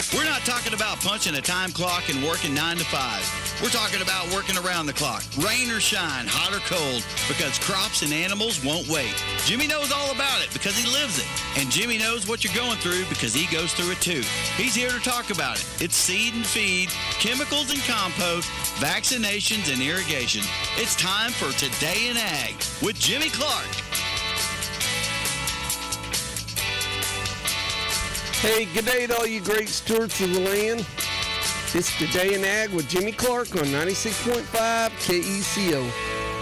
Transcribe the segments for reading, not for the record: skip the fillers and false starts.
We're not talking about punching a time clock and working 9 to 5. We're talking about working around the clock, rain or shine, hot or cold, because crops and animals won't wait. Jimmy knows all about it because he lives it. And Jimmy knows what you're going through because he goes through it too. He's here to talk about it. It's seed and feed, chemicals and compost, vaccinations and irrigation. It's time for Today in Ag with Jimmy Clark. Hey, good day to all you great stewards of the land. It's Today in Ag with Jimmy Clark on 96.5 KECO.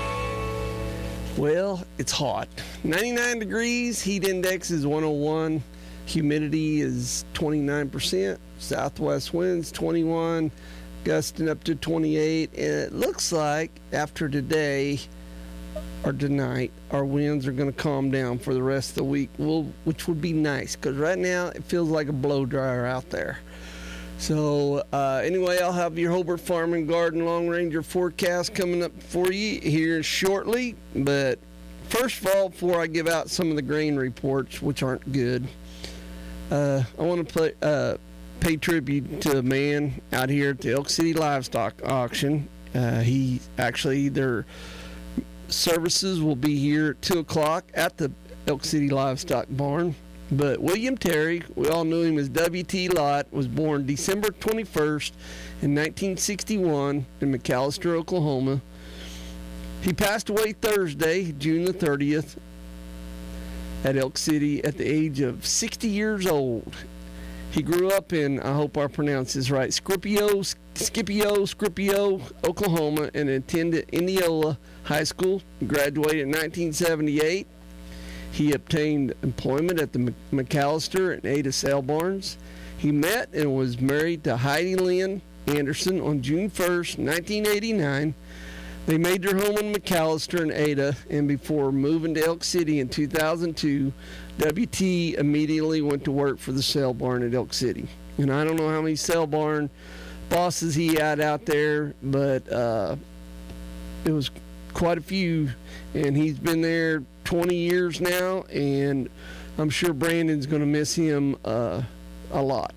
Well, it's hot. 99 degrees, heat index is 101, humidity is 29%, southwest winds 21, gusting up to 28, and it looks like after today or tonight, our winds are going to calm down for the rest of the week, which would be nice because right now it feels like a blow dryer out there. So anyway, I'll have your Hobart Farm and Garden Long Ranger forecast coming up for you here shortly. But first of all, before I give out some of the grain reports, which aren't good, I want to pay tribute to a man out here at the Elk City Livestock Auction. Their services will be here at 2 o'clock at the Elk City Livestock Barn. But William Terry, we all knew him as W.T. Lott, was born December 21st in 1961 in McAlester, Oklahoma. He passed away Thursday, June the 30th, at Elk City at the age of 60 years old. He grew up in, I hope I pronounce this right, Scipio, Oklahoma, and attended Indianola High School. He graduated in 1978. He obtained employment at the McAlester and Ada Sale Barns. He met and was married to Heidi Lynn Anderson on June 1st, 1989. They made their home in McAlester and Ada, and before moving to Elk City in 2002, WT immediately went to work for the sale barn at Elk City. And I don't know how many sale barn bosses he had out there, but it was quite a few, and he's been there 20 years now, and I'm sure Brandon's going to miss him a lot.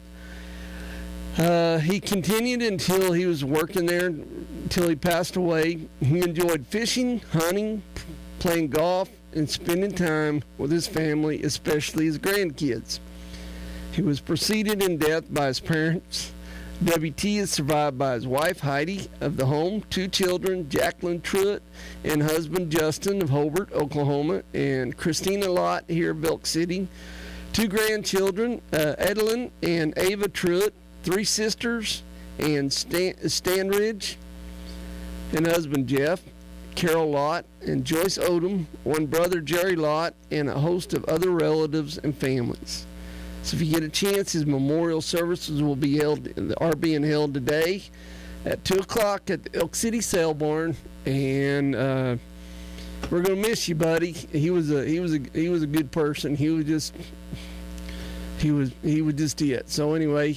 He continued until he was working there, until he passed away. He enjoyed fishing, hunting, playing golf, and spending time with his family, especially his grandkids. He was preceded in death by his parents. WT is survived by his wife, Heidi, of the home, 2 children, Jacqueline Truitt and husband Justin of Hobart, Oklahoma, and Christina Lott here of Elk City. 2 grandchildren, Edelyn and Ava Truitt, 3 sisters, and Stanridge, and husband Jeff, Carol Lott, and Joyce Odom, 1 brother, Jerry Lott, and a host of other relatives and families. So if you get a chance, his memorial services are being held today at 2 o'clock at the Elk City Sale Barn, and we're gonna miss you, buddy. He was a good person. He was just it. So anyway,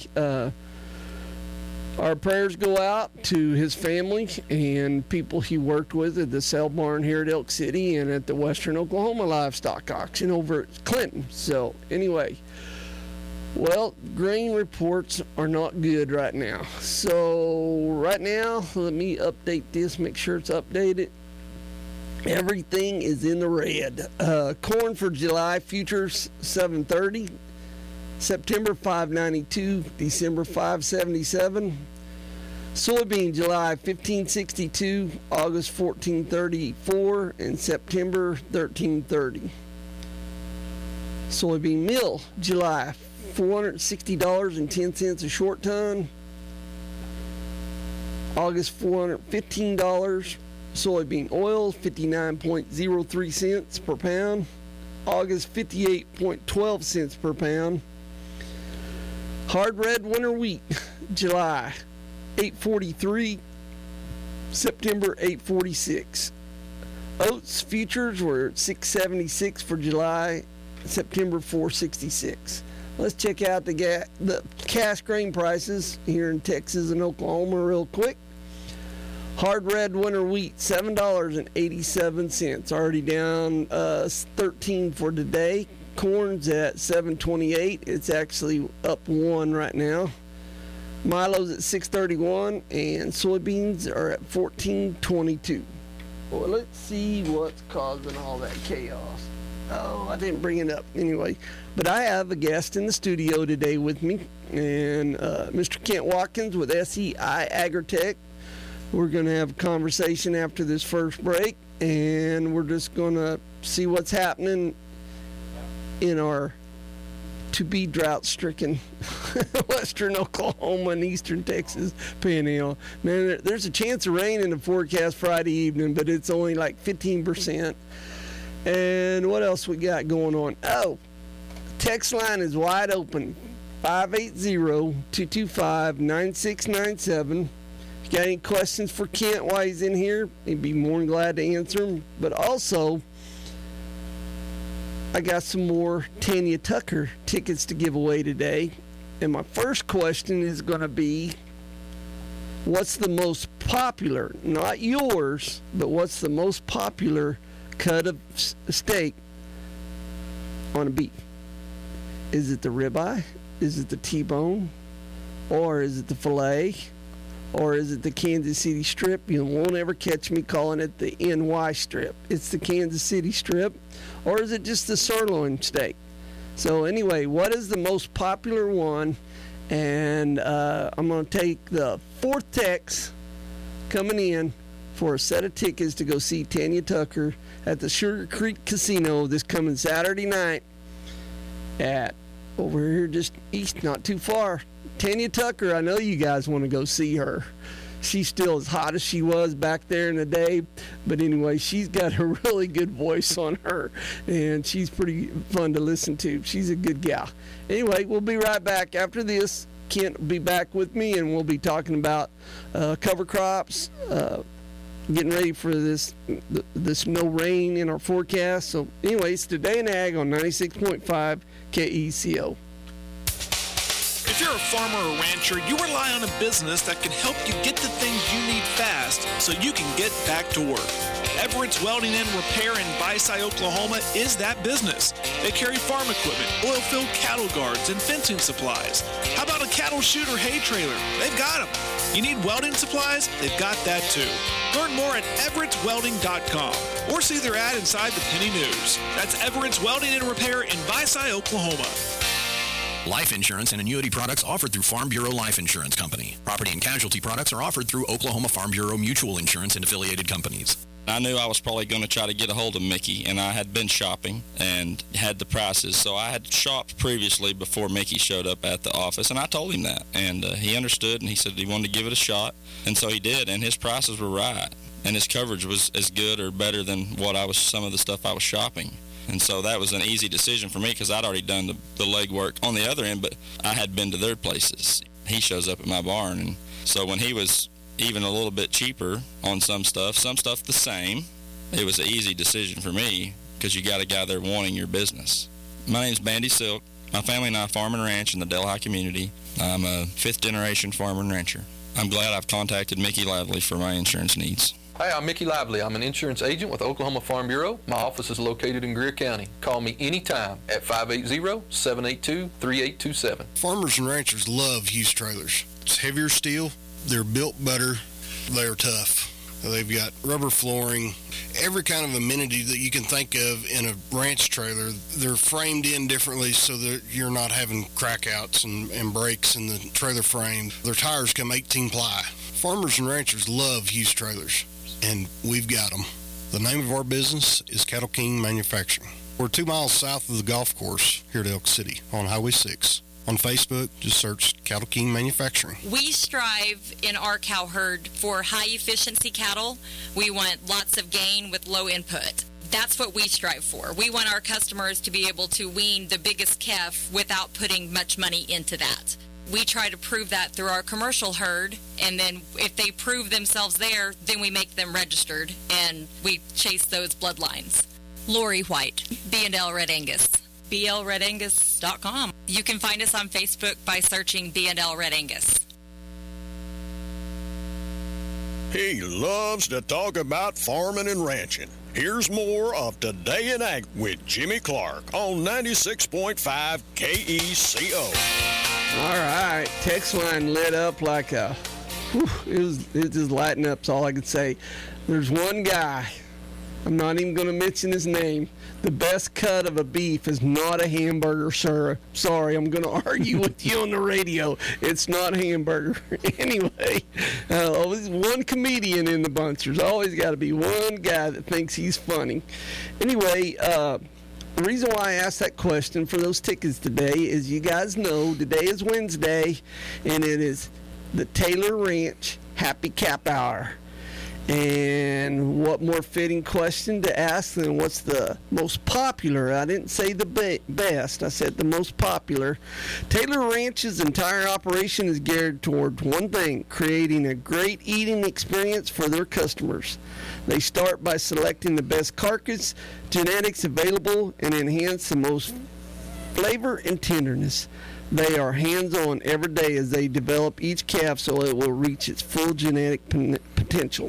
our prayers go out to his family and people he worked with at the sale barn here at Elk City and at the Western Oklahoma Livestock Auction over at Clinton. So anyway. Well, grain reports are not good right now. So right now, let me update this, make sure it's updated. Everything is in the red. Corn for July futures 730, September 592, December 577. Soybean July 1562, August 1434, and September 1330. Soybean meal July $460.10 a short ton. August $415. Soybean oil 59.03 cents per pound. August 58.12 cents per pound. Hard red winter wheat July $8.43. September $8.46. Oats futures were at $6.76 for July. September $4.66. Let's check out the cash grain prices here in Texas and Oklahoma real quick. Hard red winter wheat, $7.87, already down 13 for today. Corn's at $7.28. It's actually up 1 right now. Milo's at $6.31, and soybeans are at $14.22. Well, let's see what's causing all that chaos. Oh, I didn't bring it up anyway. But I have a guest in the studio today with me, and Mr. Kent Watkins with SEI Agritech. We're going to have a conversation after this first break, and we're just going to see what's happening in our to-be drought-stricken western Oklahoma and eastern Texas panhandle. Man, there's a chance of rain in the forecast Friday evening, but it's only like 15%. And what else we got going on? Oh, text line is wide open, 580-225-9697. If you got any questions for Kent while he's in here, he'd be more than glad to answer them. But also, I got some more Tanya Tucker tickets to give away today. And my first question is going to be, what's the most popular, not yours, but what's the most popular cut of steak on a beef? Is it the ribeye? Is it the T-bone? Or is it the filet? Or is it the Kansas City strip? You won't ever catch me calling it the NY strip. It's the Kansas City strip. Or is it just the sirloin steak? So anyway, what is the most popular one? And I'm going to take the fourth text coming in for a set of tickets to go see Tanya Tucker at the Sugar Creek Casino this coming Saturday night at over here just east, not too far. Tanya Tucker, I know you guys want to go see her. She's still as hot as she was back there in the day. But anyway, she's got a really good voice on her, and she's pretty fun to listen to. She's a good gal. Anyway, we'll be right back after this. Kent will be back with me, and we'll be talking about cover crops, getting ready for this no rain in our forecast. So anyways, Today in Ag on 96.5 KECO. If you're a farmer or rancher, you rely on a business that can help you get the things you need fast so you can get back to work. Everett's Welding and Repair in Byside, Oklahoma is that business. They carry farm equipment, oil-filled cattle guards, and fencing supplies. How about a cattle chute or hay trailer? They've got them. You need welding supplies? They've got that too. Learn more at everettswelding.com or see their ad inside the Penny News. That's Everett's Welding and Repair in Byside, Oklahoma. Life insurance and annuity products offered through Farm Bureau Life Insurance Company. Property and casualty products are offered through Oklahoma Farm Bureau Mutual Insurance and affiliated companies. I knew I was probably going to try to get a hold of Mickey, and I had been shopping and had the prices. So I had shopped previously before Mickey showed up at the office, and I told him that. And he understood, and he said he wanted to give it a shot. And so he did, and his prices were right. And his coverage was as good or better than some of the stuff I was shopping. And so that was an easy decision for me because I'd already done the legwork on the other end, but I had been to their places. He shows up at my barn, and so when he was even a little bit cheaper on some stuff the same, it was an easy decision for me because you got a guy there wanting your business. My name's Bandy Silk. My family and I farm and ranch in the Delhi community. I'm a fifth-generation farmer and rancher. I'm glad I've contacted Mickey Lively for my insurance needs. Hi, I'm Mickey Lively. I'm an insurance agent with Oklahoma Farm Bureau. My office is located in Greer County. Call me anytime at 580-782-3827. Farmers and ranchers love Hughes trailers. It's heavier steel. They're built better. They're tough. They've got rubber flooring, every kind of amenity that you can think of in a ranch trailer. They're framed in differently so that you're not having crackouts and breaks in the trailer frame. Their tires come 18 ply. Farmers and ranchers love Hughes trailers, and we've got them. The name of our business is Cattle King Manufacturing. We're 2 miles south of the golf course here at Elk City on Highway 6. On Facebook, just search Cattle King Manufacturing. We strive in our cow herd for high-efficiency cattle. We want lots of gain with low input. That's what we strive for. We want our customers to be able to wean the biggest calf without putting much money into that. We try to prove that through our commercial herd, and then if they prove themselves there, then we make them registered, and we chase those bloodlines. Lori White, B&L Red Angus. BLRedAngus.com. You can find us on Facebook by searching B&L Red Angus. He loves to talk about farming and ranching. Here's more of Today in Ag with Jimmy Clark on 96.5 KECO. All right. Text line lit up like a... it was just lighting up, is all I could say. There's one guy, I'm not even going to mention his name. The best cut of a beef is not a hamburger, sir. Sorry, I'm going to argue with you on the radio. It's not a hamburger. Anyway, always one comedian in the bunch. There's always got to be one guy that thinks he's funny. Anyway, the reason why I asked that question for those tickets today is you guys know today is Wednesday, and it is the Taylor Ranch Happy Cap Hour. And what more fitting question to ask than what's the most popular? I didn't say the best, I said the most popular. Taylor Ranch's entire operation is geared toward one thing: creating a great eating experience for their customers. They start by selecting the best carcass genetics available and enhance the most flavor and tenderness. They are hands-on every day as they develop each calf so it will reach its full genetic potential.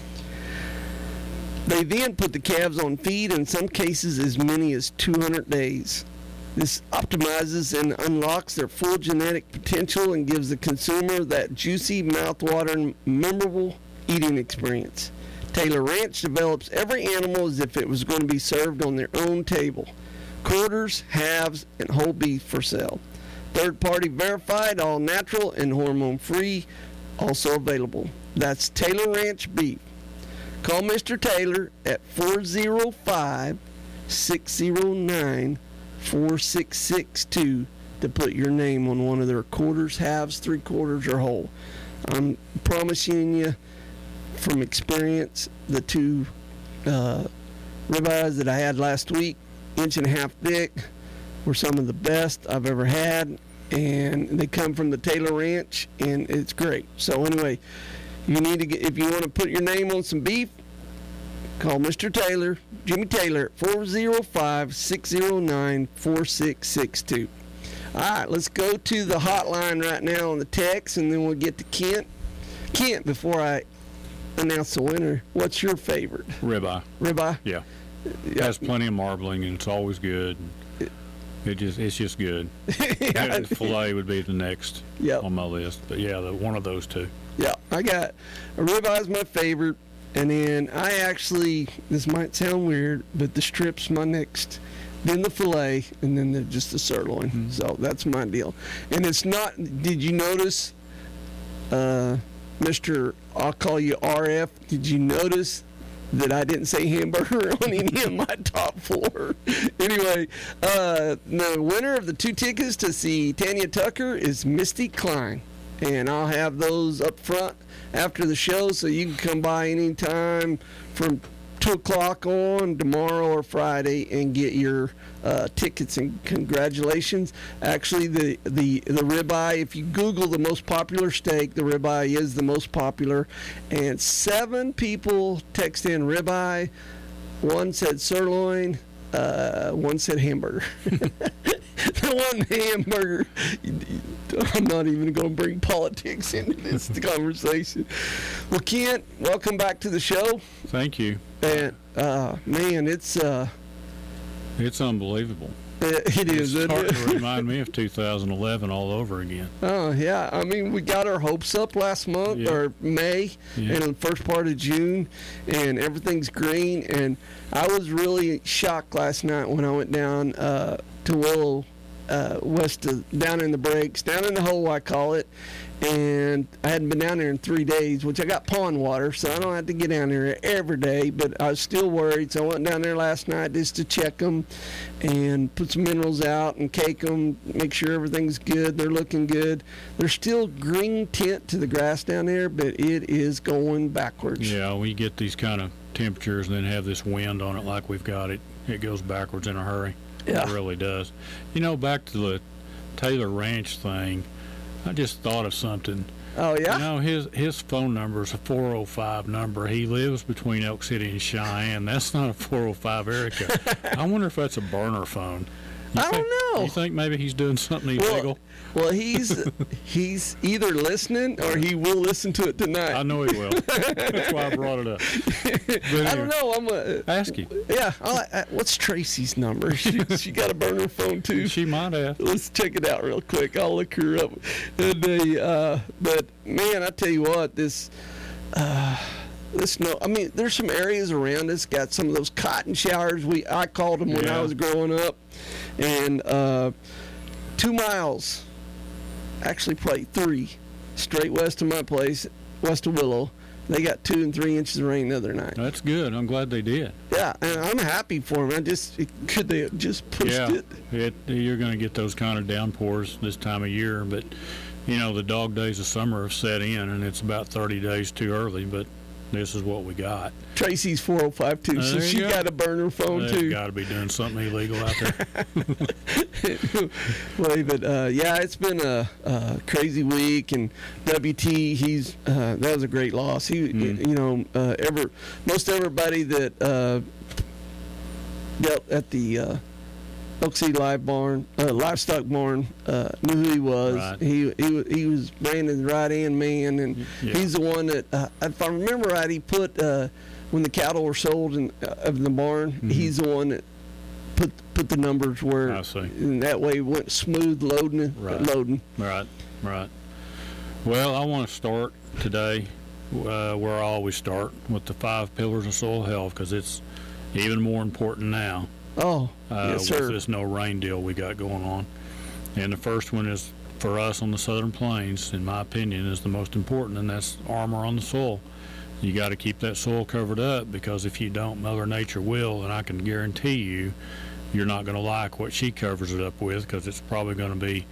They then put the calves on feed, in some cases as many as 200 days. This optimizes and unlocks their full genetic potential and gives the consumer that juicy, mouth-watering, memorable eating experience. Taylor Ranch develops every animal as if it was going to be served on their own table. Quarters, halves, and whole beef for sale. Third-party verified, all natural, and hormone-free, also available. That's Taylor Ranch Beef. Call Mr. Taylor at 405-609-4662 to put your name on one of their quarters, halves, three-quarters, or whole. I'm promising you from experience, the two ribeyes that I had last week, 1.5 inch thick, were some of the best I've ever had, and they come from the Taylor Ranch, and it's great. So anyway, you need to get, if you want to put your name on some beef, call Mr. Taylor, Jimmy Taylor, at 405-609-4662. All right, let's go to the hotline right now on the text, and then we'll get to Kent. Kent, before I announce the winner, what's your favorite? Ribeye. Ribeye? Yeah. It has plenty of marbling, and it's always good. It's just good. Yeah. Filet would be the next on my list, but yeah, one of those two. Yeah, I got a ribeye is my favorite, and then I actually, this might sound weird, but the strip's my next, then the filet, and then just the sirloin. Mm-hmm. So that's my deal. And it's not, did you notice, Mr. I'll call you RF, did you notice that I didn't say hamburger on any of my top four? Anyway, the winner of the 2 tickets to see Tanya Tucker is Misty Klein. And I'll have those up front after the show, so you can come by anytime from 2 o'clock on tomorrow or Friday and get your tickets. And congratulations. Actually, the ribeye, if you Google the most popular steak, the ribeye is the most popular. And 7 people text in ribeye. 1 said sirloin. 1 said hamburger. The one hamburger, I'm not even going to bring politics into this conversation. Well, Kent, welcome back to the show. Thank you. And man, it's unbelievable. It is. It's starting to remind me of 2011 all over again. Oh yeah, I mean, we got our hopes up last month or May, and the first part of June, and everything's green. And I was really shocked last night when I went down to Willow, down in the breaks, down in the hole I call it. And I hadn't been down there in 3 days, which I got pond water, so I don't have to get down there every day, but I was still worried, so I went down there last night just to check them and put some minerals out and cake them, make sure everything's good. They're looking good. There's still green tint to the grass down there, but it is going backwards. Yeah, we get these kind of temperatures and then have this wind on it like we've got it. It goes backwards in a hurry. Yeah. It really does. You know, back to the Taylor Ranch thing, I just thought of something. Oh, yeah? You know, his phone number is a 405 number. He lives between Elk City and Cheyenne. That's not a 405 area code. I wonder if that's a burner phone. I don't know. You think maybe he's doing something illegal? Well, he's either listening or he will listen to it tonight. I know he will. That's why I brought it up. But I don't know. I'm gonna ask you. Yeah. What's Tracy's number? She got a burner phone too. She might have. Let's check it out real quick. I'll look her up. But man, I tell you what, this snow. I mean, there's some areas around us got some of those cotton showers. I called them when I was growing up, and 2 miles. Actually, probably 3, straight west of my place, west of Willow. They got 2 and 3 inches of rain the other night. That's good. I'm glad they did. Yeah, and I'm happy for them. Could they have just pushed it? You're going to get those kind of downpours this time of year, but the dog days of summer have set in, and it's about 30 days too early. But this is what we got. Tracy's 405 so she got a burner phone too. Got to be doing something illegal out there. Well, but it's been a crazy week, and WT, that was a great loss. He, most everybody that dealt at the Oak City livestock barn knew who he was. Right. He was Brandon's right-hand man, and he's the one that, if I remember right, he put when the cattle were sold in the barn. Mm-hmm. He's the one that put the numbers where, and that way it went smooth loading. Right. Well, I want to start today where I always start, with the 5 pillars of soil health, because it's even more important now. Yes, sir. With this no rain deal we got going on. And the first one is, for us on the Southern Plains, in my opinion, is the most important, and that's armor on the soil. You got to keep that soil covered up, because if you don't, Mother Nature will, and I can guarantee you're not going to like what she covers it up with, because it's probably going to be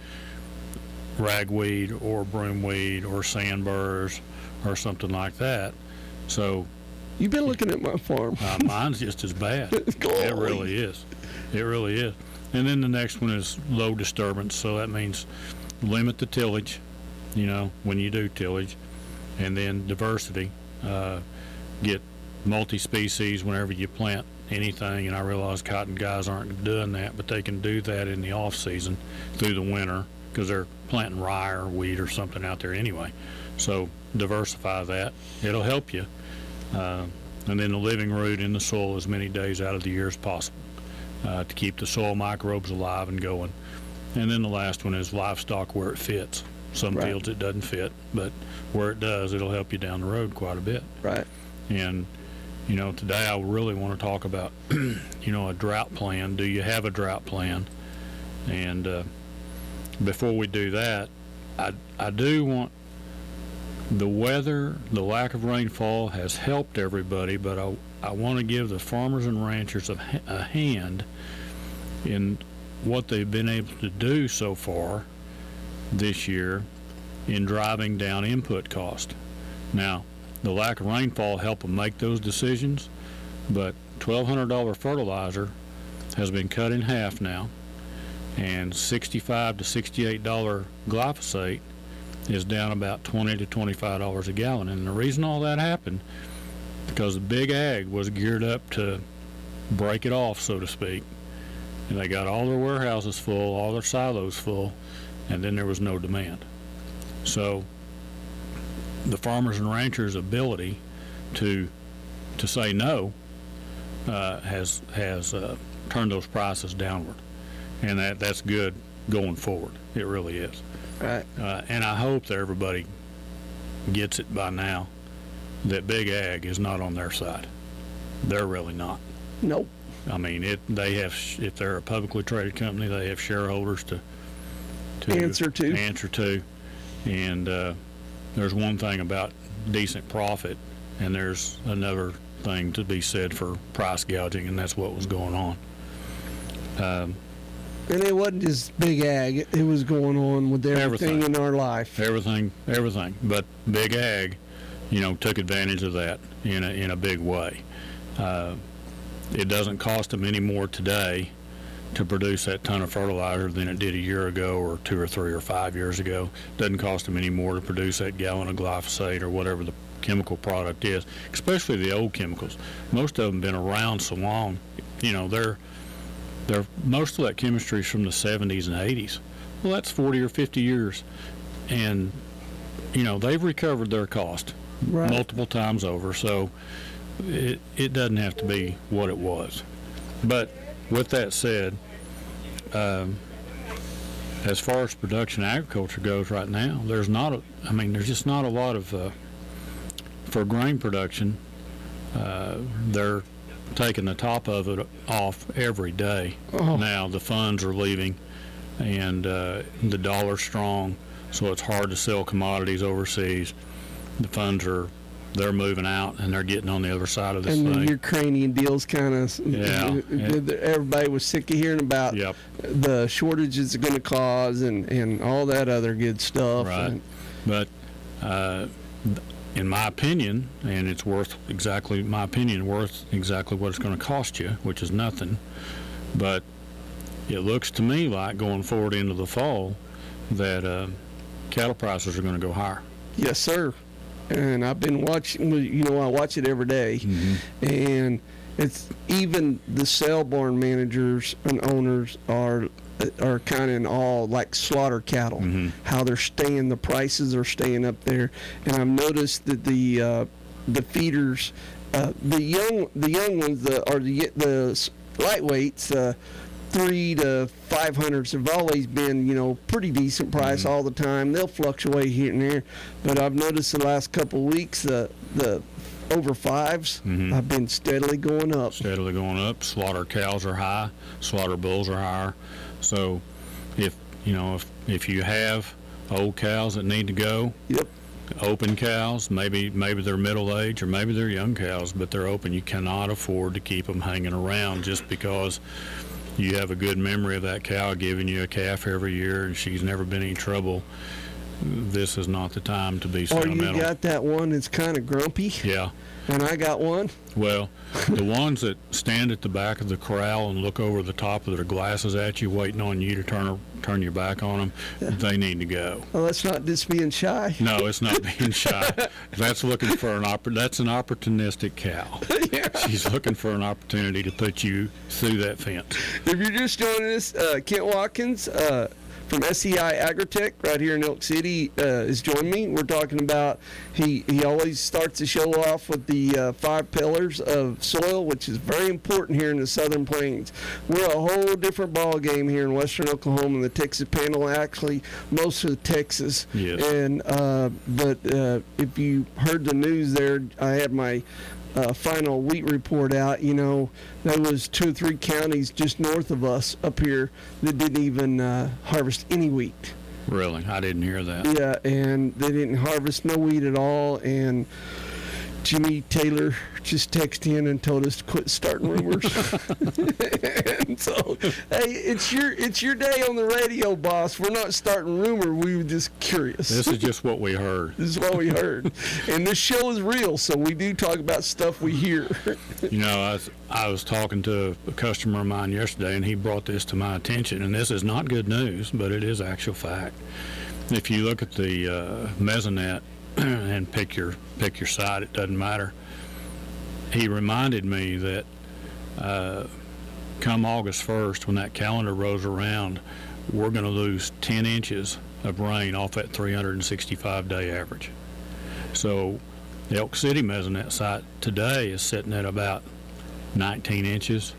ragweed or broomweed or sandburrs or something like that. So you've been looking at my farm. Mine's just as bad. It really is. It really is. And then the next one is low disturbance. So that means limit the tillage, when you do tillage. And then diversity. Get multi-species whenever you plant anything. And I realize cotton guys aren't doing that, but they can do that in the off season through the winter, because they're planting rye or wheat or something out there anyway. So diversify that. It'll help you. And then the living root in the soil as many days out of the year as possible to keep the soil microbes alive and going. And then the last one is livestock where it fits. Some fields it doesn't fit, but where it does, it'll help you down the road quite a bit. Right. And, today I really want to talk about, a drought plan. Do you have a drought plan? And before we do that, I do want, the weather, the lack of rainfall has helped everybody, but I want to give the farmers and ranchers a hand in what they've been able to do so far this year in driving down input cost. Now, the lack of rainfall helped them make those decisions, but $1,200 fertilizer has been cut in half now, and $65 to $68 glyphosate is down about $20 to $25 a gallon. And the reason all that happened, because the big ag was geared up to break it off, so to speak. And they got all their warehouses full, all their silos full, and then there was no demand. So the farmers and ranchers' ability to say no has turned those prices downward, and that's good going forward. It really is. Right. And I hope that everybody gets it by now that big ag is not on their side. They're really not. Nope. I mean, they have, if they're a publicly traded company, they have shareholders to answer to. And there's one thing about decent profit, and there's another thing to be said for price gouging, and that's what was going on. And it wasn't just big ag. It was going on with everything in our life. Everything. But big ag, took advantage of that in a big way. It doesn't cost them any more today to produce that ton of fertilizer than it did a year ago or 2 or 3 or 5 years ago. It doesn't cost them any more to produce that gallon of glyphosate or whatever the chemical product is, especially the old chemicals. Most of them have been around so long, most of that chemistry is from the 70s and 80s. Well, that's 40 or 50 years. And, they've recovered their cost multiple times over. So it doesn't have to be what it was. But with that said, as far as production agriculture goes right now, there's just not a lot of, for grain production, they're taking the top of it off every day. Now the funds are leaving, and the dollar's strong, so it's hard to sell commodities overseas. The funds they're moving out, and they're getting on the other side of this thing. And the Ukrainian deal's kind of, everybody was sick of hearing about the shortages it's going to cause and all that other good stuff. Right. But in my opinion, and it's worth exactly what it's going to cost you, which is nothing. But it looks to me like going forward into the fall that cattle prices are going to go higher. Yes, sir. And I've been watching, I watch it every day. Mm-hmm. And it's even the sale barn managers and owners are kind of in awe, like slaughter cattle, how the prices are staying up there. And I've noticed that the feeders, the young ones, the lightweights, 3 to 500s have always been, pretty decent price all the time. They'll fluctuate here and there, but I've noticed the last couple of weeks the over 5s have been steadily going up. Slaughter cows are high. Slaughter bulls are higher. So, if you have old cows that need to go, open cows, maybe they're middle age or maybe they're young cows, but they're open. You cannot afford to keep them hanging around just because you have a good memory of that cow giving you a calf every year and she's never been in any trouble. This is not the time to be sentimental. Or you got that one that's kind of grumpy. Yeah. And I got one. Well, the ones that stand at the back of the corral and look over the top of their glasses at you, waiting on you to turn your back on them, they need to go. Well, that's not just being shy. No, it's not being shy. That's looking for that's an opportunistic cow. Yeah. She's looking for an opportunity to put you through that fence. If you're just joining us, Kent Watkins from SEI Agritech right here in Elk City is joining me. We're talking about, he always starts the show off with the 5 pillars of soil, which is very important here in the Southern Plains. We're a whole different ball game here in Western Oklahoma and the Texas Panhandle, actually most of Texas. Yes. And but if you heard the news there, I had my final wheat report out. There was 2 or 3 counties just north of us up here that didn't even harvest any wheat. Really? I didn't hear that. Yeah, and they didn't harvest no wheat at all. And Jimmy Taylor just texted in and told us to quit starting rumors. And so, hey, it's your day on the radio, boss. We're not starting rumor. We were just curious. This is just what we heard. This is what we heard. And this show is real, so we do talk about stuff we hear. I was talking to a customer of mine yesterday, and he brought this to my attention. And this is not good news, but it is actual fact. If you look at the Mesonet and pick your side, it doesn't matter. He reminded me that come August 1st, when that calendar rolls around, we're going to lose 10 inches of rain off that 365-day average. So the Elk City Mesonet site today is sitting at about 19 inches,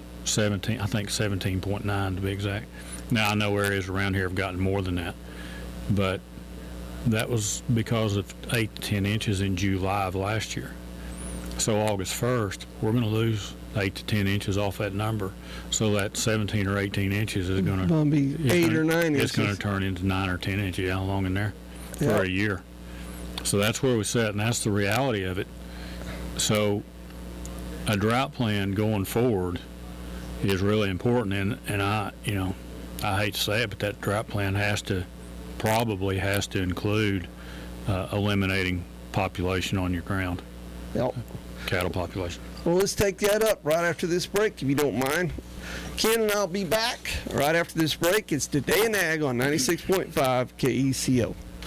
17.9 to be exact. Now, I know areas around here have gotten more than that, but that was because of 8 to 10 inches in July of last year. So August 1st, we're going to lose 8 to 10 inches off that number. So that 17 or 18 inches is going to be 8 or 9 inches. It's going to turn into 9 or 10 inches how long in there for a year. So that's where we sit, and that's the reality of it. So a drought plan going forward is really important, and I hate to say it, but that drought plan probably has to include eliminating population on your ground. Yep. Cattle population. Well, let's take that up right after this break, if you don't mind. Ken and I'll be back right after this break. It's Today in Ag on 96.5 KECO.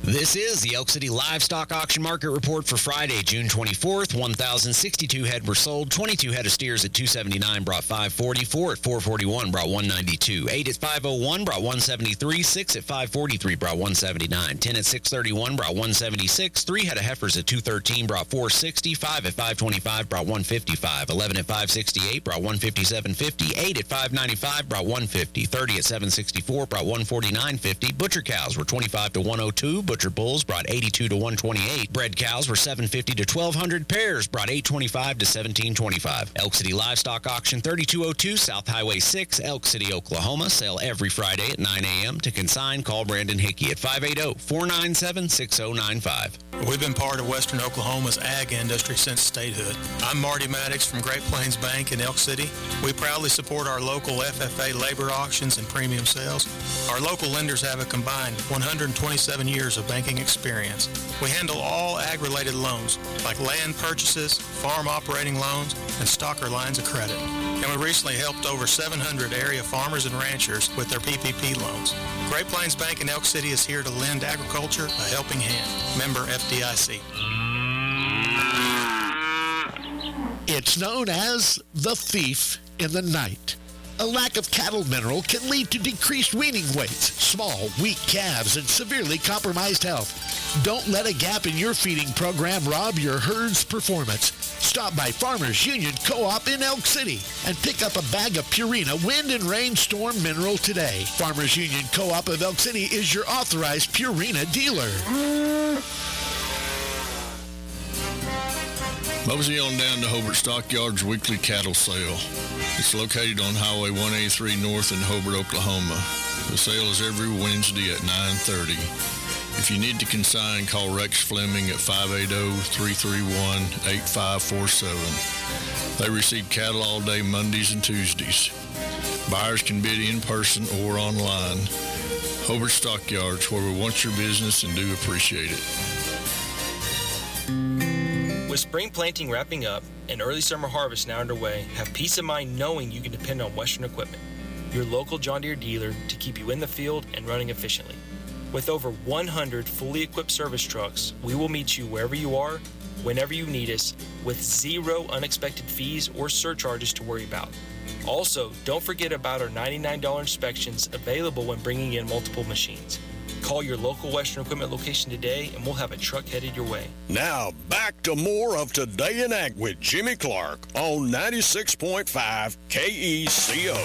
This is the Elk City Livestock Auction Market Report for Friday, June 24th. 1,062 head were sold. 22 head of steers at $279 brought $540. 4 at $441 brought $192. 8 at $501 brought $173. 6 at $543 brought $179. 10 at $631 brought $176. 3 head of heifers at $213 brought $460. 5 at $525 brought $155. 11 at $568 brought $157.50. 8 at $595 brought $150. 30 at $764 brought $149.50. Butcher cows were $25 to $102. Butcher bulls brought $82 to $128. Bred cows were $750 to $1,200. Pairs brought $825 to $1,725. Elk City Livestock Auction, 3202 South Highway 6, Elk City, Oklahoma. Sale every Friday at 9 a.m. To consign, call Brandon Hickey at 580-497-6095. We've been part of Western Oklahoma's ag industry since statehood. I'm Marty Maddox from Great Plains Bank in Elk City. We proudly support our local FFA labor auctions and premium sales. Our local lenders have a combined 127 years of banking experience. We handle all ag-related loans, like land purchases, farm operating loans, and stocker lines of credit. And we recently helped over 700 area farmers and ranchers with their PPP loans. Great Plains Bank in Elk City is here to lend agriculture a helping hand. Member FDIC. It's known as the thief in the night. A lack of cattle mineral can lead to decreased weaning weights, small, weak calves, and severely compromised health. Don't let a gap in your feeding program rob your herd's performance. Stop by Farmers Union Co-op in Elk City and pick up a bag of Purina Wind and Rainstorm Mineral today. Farmers Union Co-op of Elk City is your authorized Purina dealer. Mosey on down to Hobart Stockyards weekly cattle sale. It's located on Highway 183 North in Hobart, Oklahoma. The sale is every Wednesday at 9:30. If you need to consign, call Rex Fleming at 580-331-8547. They receive cattle all day Mondays and Tuesdays. Buyers can bid in person or online. Hobart Stockyards, where we want your business and do appreciate it. With spring planting wrapping up and early summer harvest now underway, have peace of mind knowing you can depend on Western Equipment, your local John Deere dealer, to keep you in the field and running efficiently. With over 100 fully equipped service trucks, we will meet you wherever you are, whenever you need us, with zero unexpected fees or surcharges to worry about. Also, don't forget about our $99 inspections available when bringing in multiple machines. Call your local Western Equipment location today and we'll have a truck headed your way. Now, back to more of Today in Ag with Jimmy Clark on 96.5 KECO.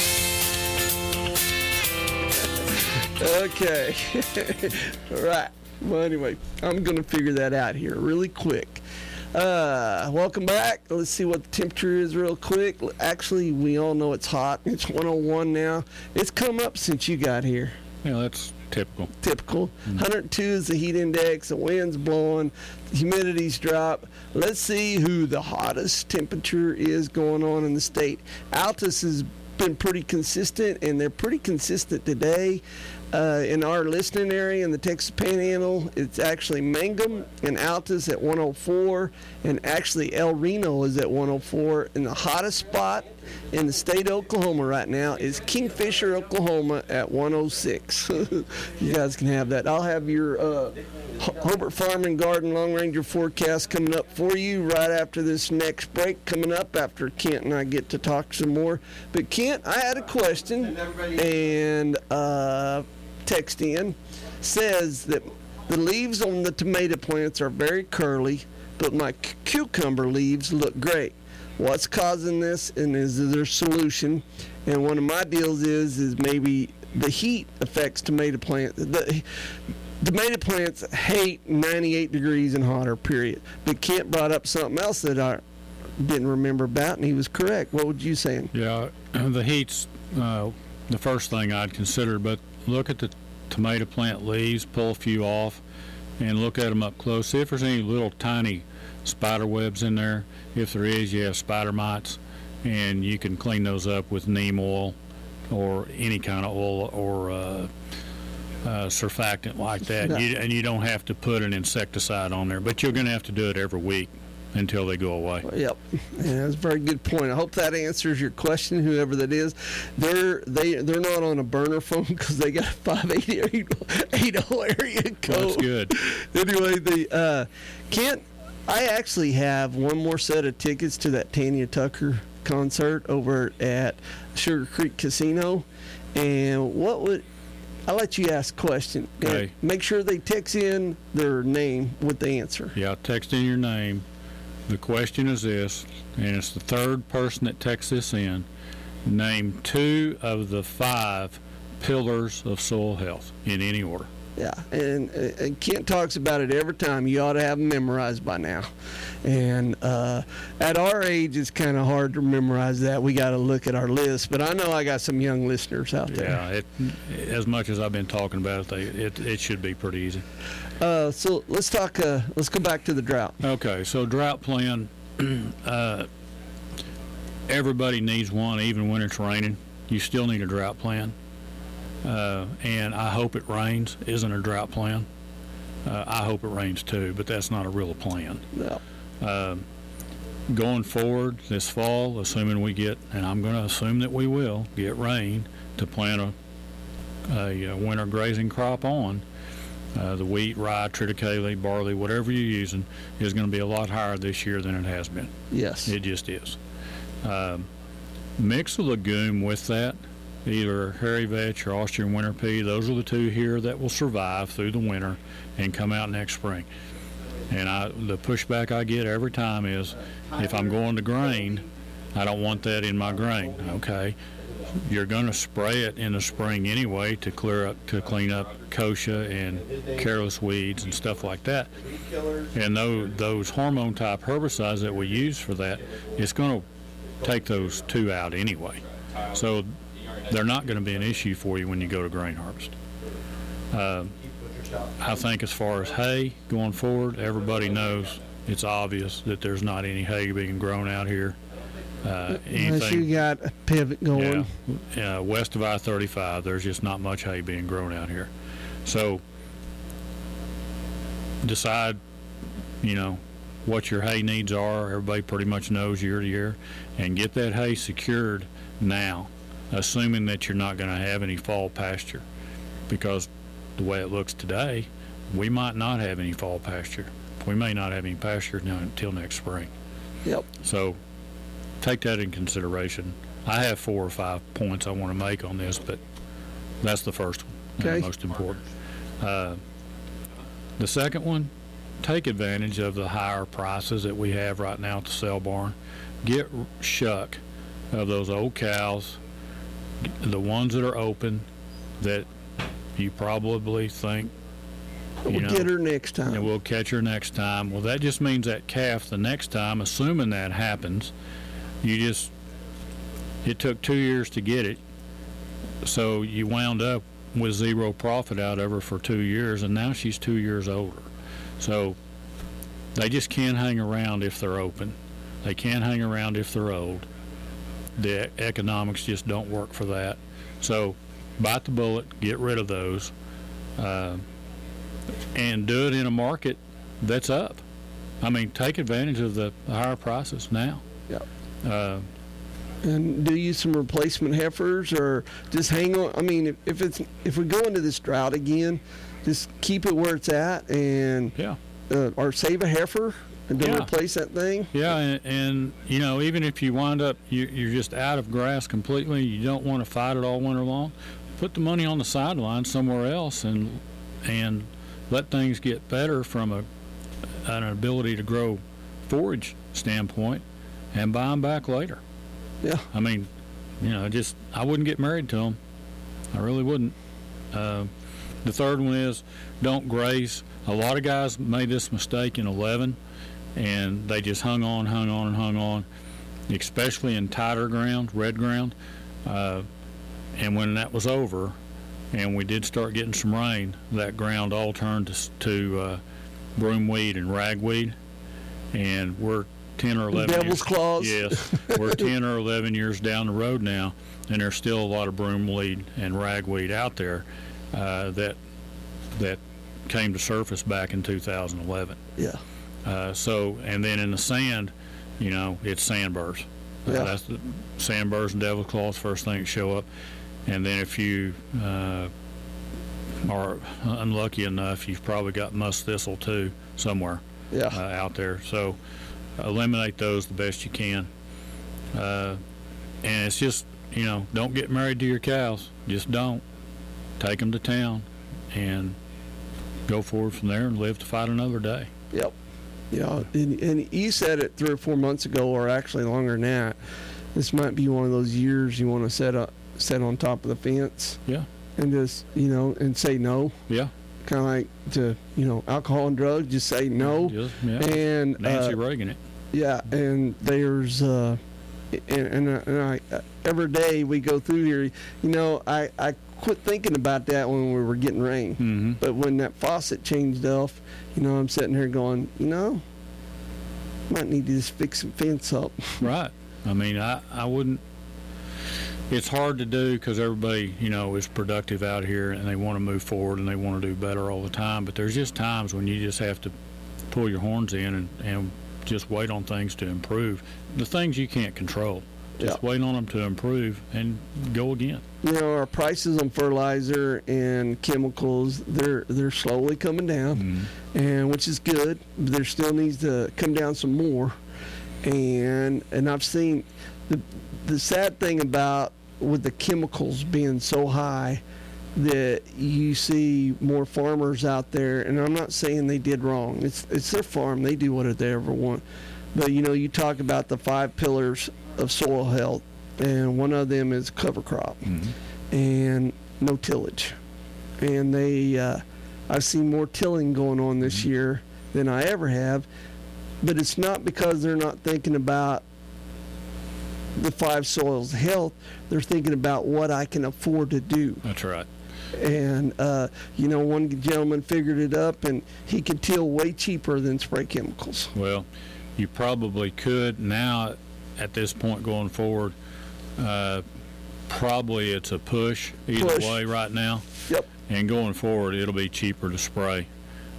Okay. All right. Well, anyway, I'm going to figure that out here really quick. Welcome back. Let's see what the temperature is real quick. Actually, we all know it's hot. It's 101 now. It's come up since you got here. Yeah, that's typical. 102 is the heat index. The wind's blowing. The humidity's dropped. Let's see who the hottest temperature is going on in the state. Altus has been pretty consistent, and they're pretty consistent today. In our listening area in the Texas Panhandle, it's actually Mangum and Altus at 104, and actually El Reno is at 104. And the hottest spot in the state of Oklahoma right now is Kingfisher, Oklahoma at 106. You guys can have that. I'll have your Hobart Farm and Garden Long Ranger forecast coming up for you right after this next break coming up after Kent and I get to talk some more. But Kent, I had a question, and text in says that the leaves on the tomato plants are very curly, but my cucumber leaves look great. What's causing this, and is there a solution? And one of my deals is maybe the heat affects tomato plants. The tomato plants hate 98 degrees and hotter, period. But Kent brought up something else that I didn't remember about, and he was correct. What would you say? Yeah, the heat's the first thing I'd consider, but look at the tomato plant leaves, pull a few off, and look at them up close. See if there's any little tiny spider webs in there. If there is, you have spider mites, and you can clean those up with neem oil or any kind of oil or surfactant like that. And you don't have to put an insecticide on there, but you're going to have to do it every week. until they go away. Yep, yeah, that's a very good point. I hope that answers your question. Whoever that is, they're not on a burner phone because they got a 580 area code. That's good. Anyway, Kent, I actually have one more set of tickets to that Tanya Tucker concert over at Sugar Creek Casino, and I'll let you ask a question. Okay. Make sure they text in their name with the answer. Yeah, text in your name. The question is this, and it's the third person that texts this in. Name 2 of the 5 pillars of soil health in any order. Yeah, and Kent talks about it every time. You ought to have them memorized by now. And at our age, it's kind of hard to memorize that. We got to look at our list. But I know I got some young listeners out there. Yeah, as much as I've been talking about it, it should be pretty easy. So let's talk. Let's go back to the drought. Okay, so drought plan. Everybody needs one, even when it's raining. You still need a drought plan. And I hope it rains isn't a drought plan. I hope it rains too, but that's not a real plan. No. Going forward this fall, assuming we get, and I'm going to assume that we will, get rain to plant a winter grazing crop on, the wheat, rye, triticale, barley, whatever you're using, is going to be a lot higher this year than it has been. Yes. It just is. Mix a legume with that. Either hairy vetch or Austrian winter pea. Those are the 2 here that will survive through the winter and come out next spring. And the pushback I get every time is, if I'm going to grain, I don't want that in my grain. Okay, you're going to spray it in the spring anyway to clean up kochia and careless weeds and stuff like that. And those hormone type herbicides that we use for that, it's going to take those 2 out anyway. So they're not going to be an issue for you when you go to grain harvest. I think as far as hay going forward, everybody knows it's obvious that there's not any hay being grown out here. Unless you got a pivot going. Yeah, west of I-35, there's just not much hay being grown out here. So decide, what your hay needs are. Everybody pretty much knows year to year. And get that hay secured now, assuming that you're not going to have any fall pasture, because the way it looks today, we might not have any fall pasture. We may not have any pasture until next spring. Yep. So take that in consideration. I have 4 or 5 points I want to make on this, but that's the first one, okay. The most important. The second one, take advantage of the higher prices that we have right now at the sale barn. Get shuck of those old cows, the ones that are open, that you probably think, we'll get her next time. And we'll catch her next time. Well, that just means that calf the next time, assuming that happens, it took 2 years to get it, so you wound up with 0 profit out of her for 2 years, and now she's 2 years older. So they just can't hang around if they're open. They can't hang around if they're old. The economics just don't work for that. So bite the bullet, get rid of those, and do it in a market that's up. I mean, take advantage of the higher prices now. Yeah. And do use some replacement heifers, or just hang on. I mean, if we go into this drought again, just keep it where it's at, and or save a heifer and then replace that thing. Yeah, and even if you wind up you're just out of grass completely, you don't want to fight it all winter long, put the money on the sideline somewhere else and let things get better from an ability to grow forage standpoint, and buy them back later. Yeah. I mean, I wouldn't get married to them. I really wouldn't. The third one is don't graze. A lot of guys made this mistake in 11, and they just hung on, especially in tighter ground, red ground. And when that was over, and we did start getting some rain, that ground all turned to broomweed and ragweed, and we're 10 or 11 Devil's claws. Yes, we're 10 or 11 years down the road now, and there's still a lot of broomweed and ragweed out there that came to surface back in 2011. Yeah. And then in the sand, it's sandburrs. That's the sandburrs and devil's claws, first thing that show up. And then if you are unlucky enough, you've probably got musk thistle too somewhere out there. So eliminate those the best you can. And it's just, don't get married to your cows. Just don't. Take them to town and go forward from there and live to fight another day. Yep. And you said it 3 or 4 months ago, or actually longer than that. This might be one of those years you want to set on top of the fence. Yeah. And just, and say no. Yeah. Kind of like to, alcohol and drugs, just say no. And Nancy Reagan it. Yeah, and there's and I every day we go through here, I quit thinking about that when we were getting rain. Mm-hmm. But when that faucet changed off, I'm sitting here going, might need to just fix some fence up. Right. I mean, I wouldn't. It's hard to do because everybody, is productive out here and they want to move forward and they want to do better all the time. But there's just times when you just have to pull your horns in and just wait on things to improve. The things you can't control. Just wait on them to improve and go again. Our prices on fertilizer and chemicals, they're slowly coming down, and which is good. But there still needs to come down some more. And I've seen the sad thing about with the chemicals being so high that you see more farmers out there, and I'm not saying they did wrong. It's their farm. They do whatever they ever want. But, you talk about the 5 pillars of soil health, and one of them is cover crop and no tillage. And I've seen more tilling going on this year than I ever have, but it's not because they're not thinking about the 5 soils health. They're thinking about what I can afford to do. That's right. And, one gentleman figured it up, and he could till way cheaper than spray chemicals. Well, you probably could now. At this point going forward, probably it's a push either way right now. Yep. And going forward, it'll be cheaper to spray.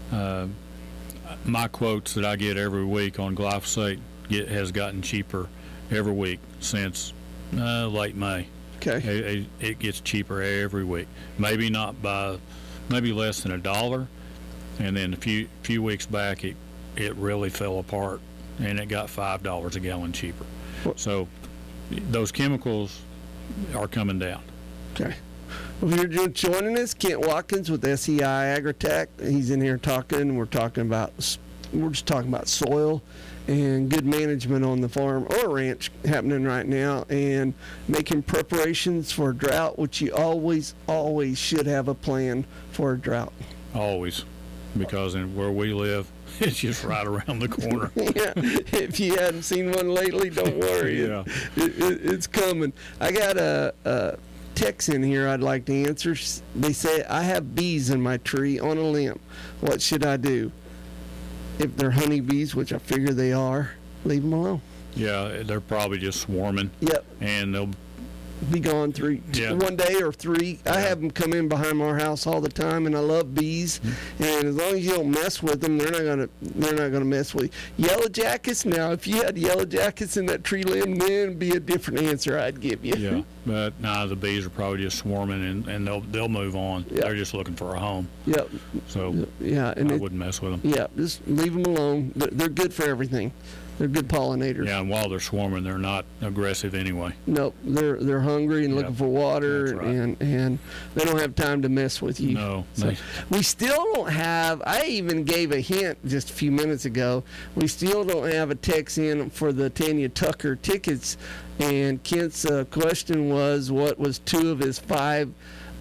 My quotes that I get every week on glyphosate has gotten cheaper every week since late May. Okay. It gets cheaper every week. Maybe not by, maybe less than $1, and then a few weeks back it really fell apart, and it got $5 a gallon cheaper. So those chemicals are coming down. Okay. Well, if you're joining us, Kent Watkins with SEI Agritech. He's in here talking. We're just talking about soil and good management on the farm or ranch happening right now, and making preparations for a drought, which you always should have a plan for a drought. Always, because where we live, it's just right around the corner. Yeah, if you hadn't seen one lately, don't worry. Yeah. It's coming. I got a text in here I'd like to answer. They say, I have bees in my tree on a limb. What should I do? If they're honeybees, which I figure they are, leave them alone. Yeah, they're probably just swarming. Yep. And they'll be gone one day or 3. I have them come in behind our house all the time, and I love bees. And as long as you don't mess with them, they're not gonna mess with you. Yellow jackets. Now, if you had yellow jackets in that tree limb, then it'd be a different answer I'd give you. Yeah, but the bees are probably just swarming, and they'll move on. Yep. They're just looking for a home. Yep. So yeah, and I wouldn't mess with them. Yeah, just leave them alone. They're good for everything. They're good pollinators. Yeah, and while they're swarming, they're not aggressive anyway. Nope, they're hungry and looking for water, that's right. and they don't have time to mess with you. No. So we still don't have, I even gave a hint just a few minutes ago, we still don't have a text in for the Tanya Tucker tickets, and Kent's question was, what was 2 of his 5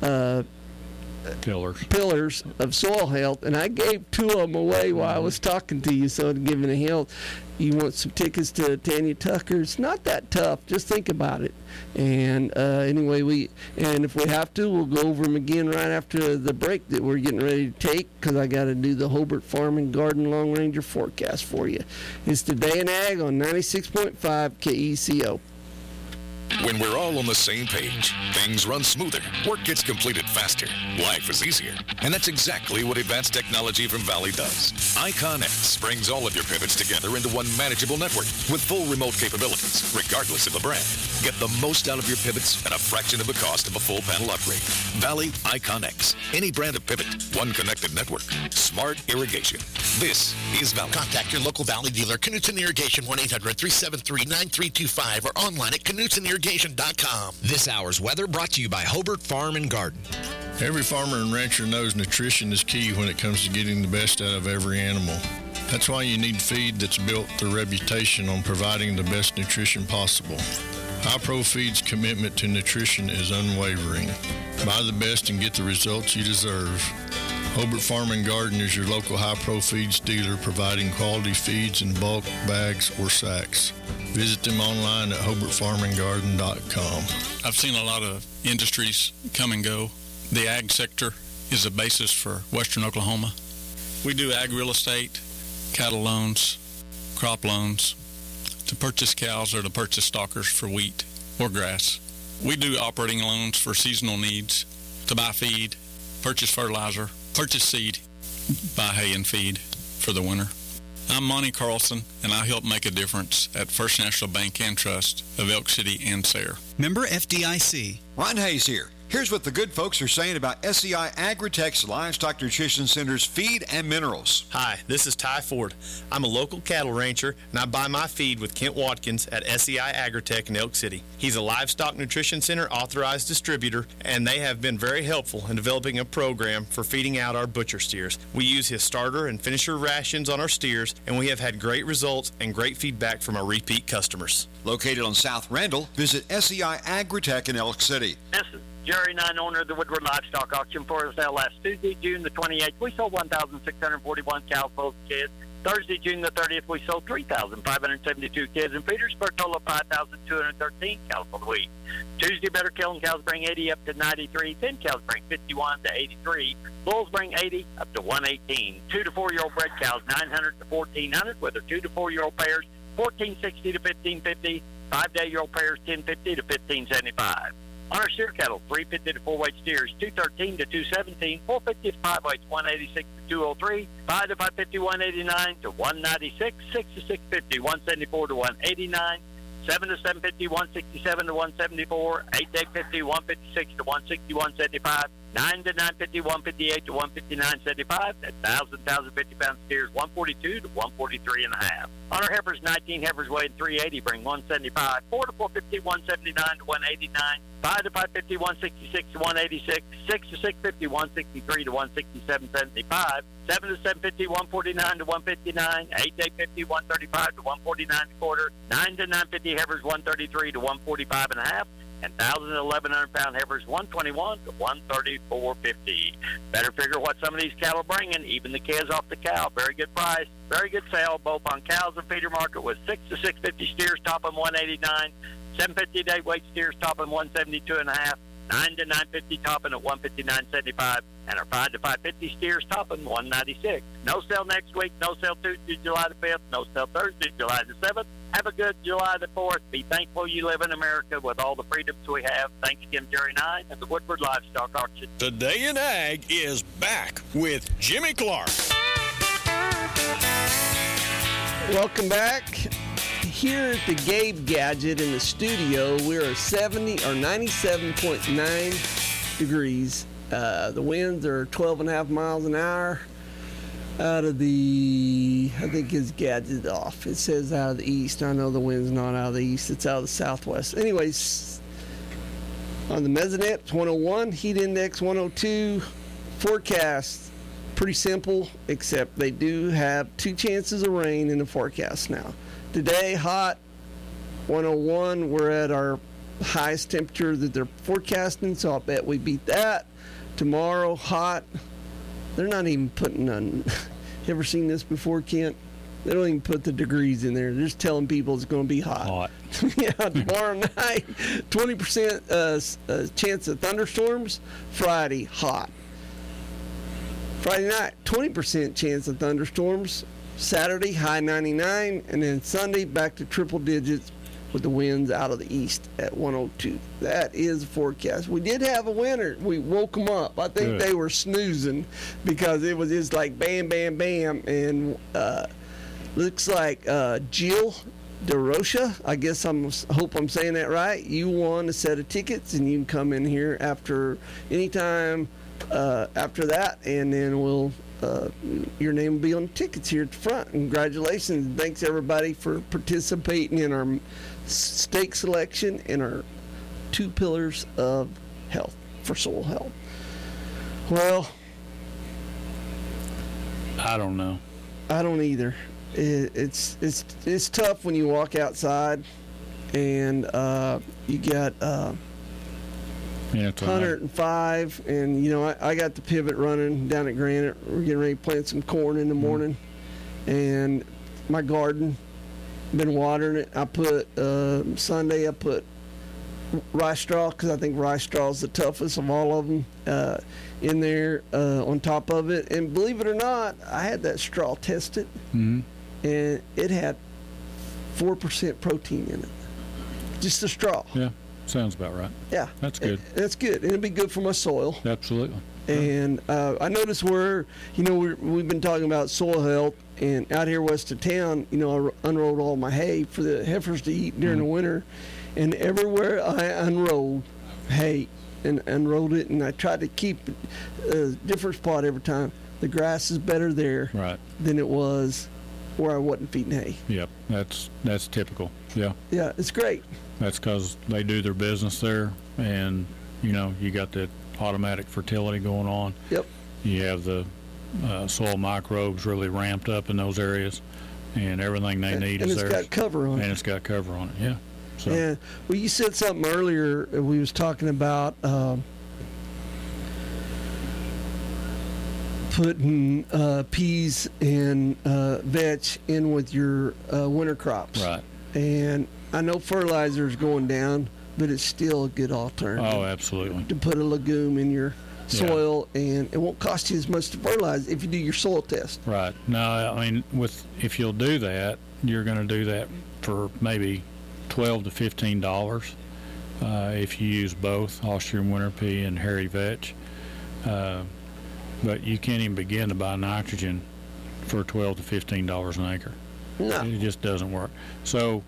pillars of soil health, and I gave 2 of them away while I was talking to you, so to give it a help. You want some tickets to Tanya Tucker? It's not that tough. Just think about it. And anyway, if we have to, we'll go over them again right after the break that we're getting ready to take, because I got to do the Hobart Farm and Garden Long Ranger forecast for you. It's Today in Ag on 96.5 KECO. When we're all on the same page, things run smoother, work gets completed faster, life is easier. And that's exactly what advanced technology from Valley does. IconX brings all of your pivots together into one manageable network with full remote capabilities, regardless of the brand. Get the most out of your pivots at a fraction of the cost of a full panel upgrade. Valley IconX. Any brand of pivot, one connected network. Smart irrigation. This is Valley. Contact your local Valley dealer, Knutson Irrigation, 1-800-373-9325, or online at KnutsonIrrigation.com. This hour's weather brought to you by Hobart Farm and Garden. Every farmer and rancher knows nutrition is key when it comes to getting the best out of every animal. That's why you need feed that's built their reputation on providing the best nutrition possible. Hi-Pro Feed's commitment to nutrition is unwavering. Buy the best and get the results you deserve. Hobart Farm and Garden is your local Hi-Pro Feeds dealer, providing quality feeds in bulk, bags, or sacks. Visit them online at HobartFarmandGarden.com. I've seen a lot of industries come and go. The ag sector is the basis for western Oklahoma. We do ag real estate, cattle loans, crop loans, to purchase cows or to purchase stockers for wheat or grass. We do operating loans for seasonal needs, to buy feed, purchase fertilizer, purchase seed, buy hay and feed for the winter. I'm Monty Carlson, and I help make a difference at First National Bank and Trust of Elk City and Sayre. Member FDIC. Ron Hayes here. Here's what the good folks are saying about SEI Agritech's Livestock Nutrition Center's feed and minerals. Hi, this is Ty Ford. I'm a local cattle rancher, and I buy my feed with Kent Watkins at SEI Agritech in Elk City. He's a Livestock Nutrition Center authorized distributor, and they have been very helpful in developing a program for feeding out our butcher steers. We use his starter and finisher rations on our steers, and we have had great results and great feedback from our repeat customers. Located on South Randall, visit SEI Agritech in Elk City. This is Jerry Nine, owner of the Woodward Livestock Auction, for sale last Tuesday, June the 28th. We sold 1,641 cows, bulls, and kids. Thursday, June the 30th, we sold 3,572 kids and feeders for a total of 5,213 cows for the week. Tuesday, better killing cows bring 80 up to 93. Thin cows bring 51 to 83. Bulls bring 80 up to 118. 2 to 4 year old bred cows 900 to 1,400, with their 2 to 4 year old pairs 1,460 to 1,550. 5 day year old pairs 1,050 to 1,575. On our steer cattle, 350 to 4 weight steers, 213 to 217, 450 to 5 weights, 186 to 203, 5 to 550, 189 to 196, 6 to 650, 174 to 189, 7 to 750, 167 to 174, 8 to 850, 156 to 160, 175, 9 to 950, 158 to 159.75. 1,050 pound steers, 142 to 143 and a half. On our heifers, 19 heifers weighing 380 bring 175. 4 to 450, 179 to 189. 5 to 550, 166 to 186. 6 to 650, 163 to 167.75. 7 to 750, 149 to 159. 8 to 850, 135 to 149 and a quarter. 9 to 950 heifers, 133 to 145 and a half. And 1,000 to 1,100 pound heifers, 121 to 134.50. Better figure what some of these cattle are bringing. Even the calves off the cow. Very good price. Very good sale, both on cows and feeder market, with 6 to 650 steers topping 189, 750 to 8 weight steers topping 172 and a half, 9 to 950 topping at 159.75, and our 5 to 550 steers topping 196. No sale next week. No sale Tuesday, July the 5th. No sale Thursday, July the 7th. Have a good July the 4th. Be thankful you live in America with all the freedoms we have. Thanks again, Jerry Nye and the Woodward Livestock Auction. Today in Ag is back with Jimmy Clark. Welcome back. Here at the Gabe Gadget in the studio, we're at 97.9 degrees. The winds are 12.5 miles an hour. Out of the, I think his gadget's off. It says out of the east. I know the wind's not out of the east. It's out of the southwest. Anyways, on the Mesonet, it's 101. Heat index, 102. Forecast, pretty simple, except they do have 2 chances of rain in the forecast now. Today, hot, 101. We're at our highest temperature that they're forecasting, so I'll bet we beat that. Tomorrow, hot. They're not even putting on. You ever seen this before, Kent? They don't even put the degrees in there. They're just telling people it's going to be hot. Yeah, tomorrow night, 20% chance of thunderstorms. Friday, hot. Friday night, 20% chance of thunderstorms. Saturday, high 99. And then Sunday, back to triple digits. with the winds out of the east at 102. That is the forecast. We did have a winter. We woke them up. I think they were snoozing because it was just like bam, bam, bam. And looks like Jill DeRocha, I guess hope I'm saying that right. You won a set of tickets, and you can come in here anytime after that, and then your name will be on the tickets here at the front. Congratulations. Thanks, everybody, for participating in our stake selection and our 2 pillars of health for soil health. Well, I don't know. I don't either. It's tough when you walk outside and you got 105, and I got the pivot running down at Granite. We're getting ready to plant some corn in the morning, and my garden, been watering it. I put Sunday I put rice straw, because I think rice straw is the toughest of all of them, in there on top of it. And believe it or not, I had that straw tested, and it had 4% protein in it. Just the straw. Yeah, sounds about right. Yeah. That's good. That's good. And it'd be good for my soil. Absolutely. And I noticed we've been talking about soil health, and out here west of town, I unrolled all my hay for the heifers to eat during the winter, and everywhere I unrolled hay and unrolled it, and I tried to keep a different spot every time. The grass is better there than it was where I wasn't feeding hay. Yep, that's typical. Yeah. Yeah, it's great. That's because they do their business there, and you got that automatic fertility going on. Yep. You have the soil microbes really ramped up in those areas, and everything they need is there. And it's got cover on it. And it's got cover on it. Yeah. So. Yeah. Well, you said something earlier. We was talking about putting peas and vetch in with your winter crops. Right. And I know fertilizer is going down, but it's still a good alternative. Oh, absolutely. To put a legume in your soil, and it won't cost you as much to fertilize if you do your soil test. Right. No, I mean, if you'll do that, you're going to do that for maybe $12 to $15 if you use both Austrian winter pea and hairy vetch. But you can't even begin to buy nitrogen for $12 to $15 an acre. No. It just doesn't work. So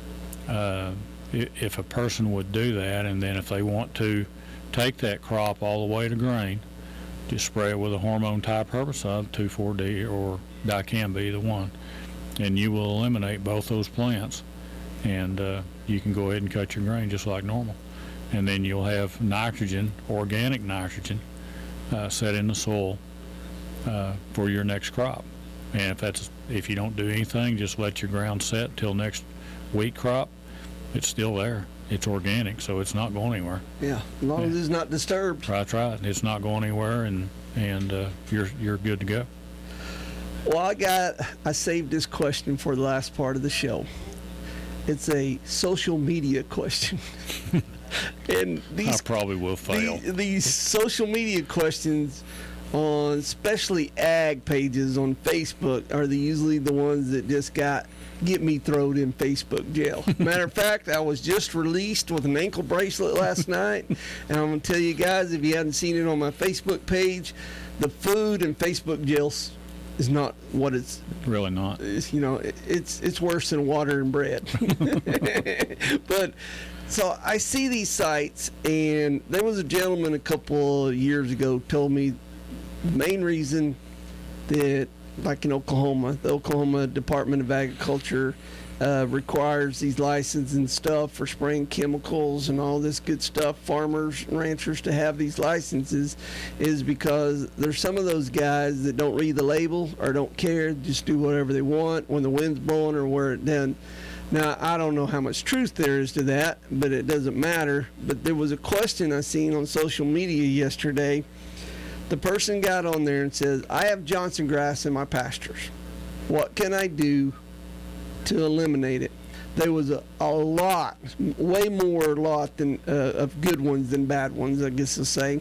if a person would do that, and then if they want to take that crop all the way to grain, just spray it with a hormone-type herbicide, 2,4-D or dicamba, either one, and you will eliminate both those plants, and you can go ahead and cut your grain just like normal. And then you'll have nitrogen, organic nitrogen, set in the soil for your next crop. And if you don't do anything, just let your ground set till next wheat crop, it's still there. It's organic, so it's not going anywhere. Yeah, as long as it's not disturbed. That's right. It's not going anywhere, and you're good to go. Well, I saved this question for the last part of the show. It's a social media question. And I probably will fail. These social media questions on especially ag pages on Facebook are usually the ones that just get me thrown in Facebook jail. Matter of fact, I was just released with an ankle bracelet last night, and I'm going to tell you guys, if you haven't seen it on my Facebook page, the food in Facebook jails is not what it's really not. It's worse than water and bread. But so I see these sites, and there was a gentleman a couple of years ago told me the main reason that, like in Oklahoma, the Oklahoma Department of Agriculture requires these licenses and stuff for spraying chemicals and all this good stuff, farmers, ranchers to have these licenses, is because there's some of those guys that don't read the label or don't care, just do whatever they want when the wind's blowing or where it doesn't. Now, I don't know how much truth there is to that, but it doesn't matter. But there was a question I seen on social media yesterday. The person got on there and says, I have Johnson grass in my pastures. What can I do to eliminate it? There was a lot, way more than of good ones than bad ones, I guess to say.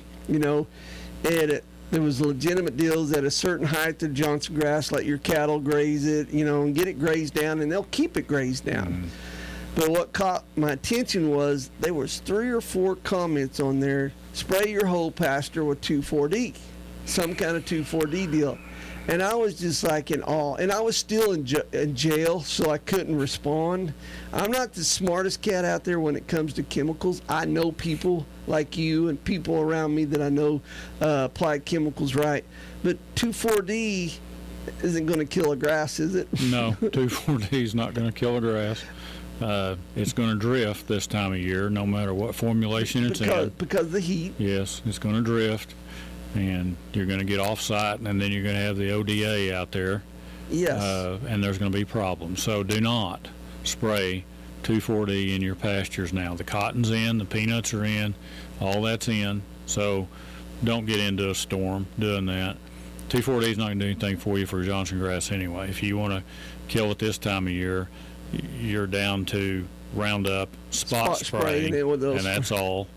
And there was legitimate deals at a certain height of Johnson grass, let your cattle graze it, and get it grazed down, and they'll keep it grazed down. But what caught my attention was there was 3 or 4 comments on there. Spray your whole pasture with 2,4-D, some kind of 2,4-D deal. And I was just like in awe. And I was still in jail, so I couldn't respond. I'm not the smartest cat out there when it comes to chemicals. I know people like you and people around me that I know apply chemicals right. But 2,4-D isn't going to kill a grass, is it? No, 2,4-D is not going to kill a grass. It's going to drift this time of year, no matter what formulation it's in. Because of the heat. Yes, it's going to drift. And you're going to get off-site, and then you're going to have the ODA out there. Yes. And there's going to be problems. So do not spray 2,4-D in your pastures now. The cotton's in, the peanuts are in, all that's in. So don't get into a storm doing that. 2,4-D is not going to do anything for you for Johnson grass anyway. If you want to kill it this time of year, you're down to Roundup spot spraying, and that's all,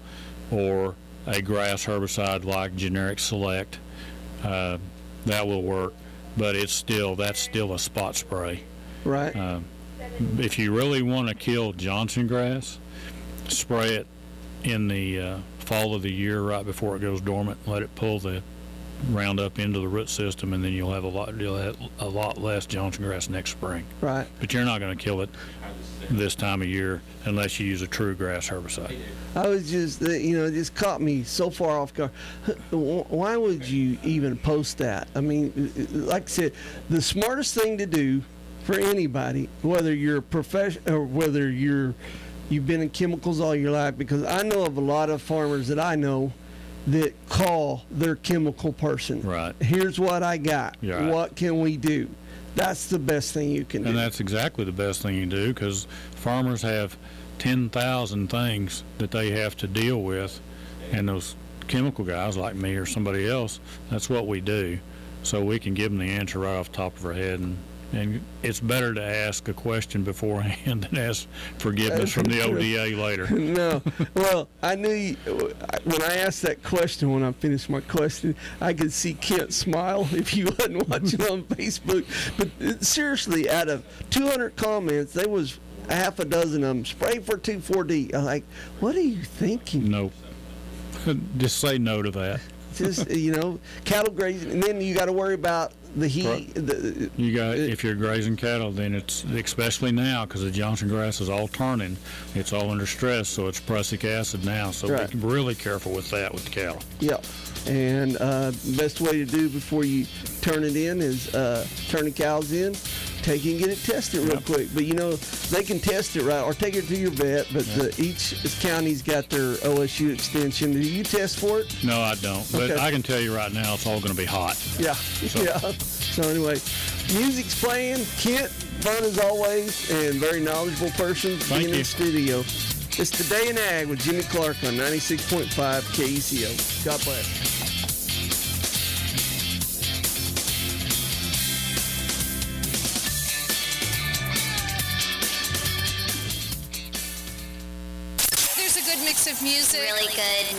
or a grass herbicide like Generic Select. That will work, but that's still a spot spray. Right. If you really want to kill Johnson grass, spray it in the fall of the year right before it goes dormant. Let it pull the Roundup into the root system, and then you'll have a lot less Johnson grass next spring. Right. But you're not going to kill it this time of year unless you use a true grass herbicide. I was just, it just caught me so far off guard. Why would you even post that? I mean, like I said, the smartest thing to do for anybody, whether you're a professional or whether you've been in chemicals all your life, because I know of a lot of farmers that I know that call their chemical person. Right. Here's what I got. Right. What can we do? That's the best thing you can do. And that's exactly the best thing you can do, because farmers have 10,000 things that they have to deal with, and those chemical guys like me or somebody else, that's what we do. So we can give them the answer right off the top of our head, and it's better to ask a question beforehand than ask forgiveness from the ODA later. No. Well, I knew when I asked that question, when I finished my question, I could see Kent smile if you wasn't watching on Facebook. But seriously, out of 200 comments, there was a half a dozen of them. Spray for 2,4-D. I'm like, what are you thinking? No. Just say no to that. Just, cattle grazing. And then you got to worry about the heat. If you're grazing cattle, then it's, especially now, because the Johnson grass is all turning, it's all under stress, so it's prussic acid now. So right. Be really careful with that with the cattle. Yep. And the best way to do before you turn it in is turn the cows in, take it and get it tested real quick. But they can test it right, or take it to your vet. But each county's got their OSU extension. Do you test for it? No, I don't. But okay. I can tell you right now, it's all going to be hot. Yeah, So anyway, music's playing. Kent, fun as always, and very knowledgeable person being in the studio. It's Today in Ag with Jimmy Clark on 96.5 KECO. God bless. Mix of music. Really good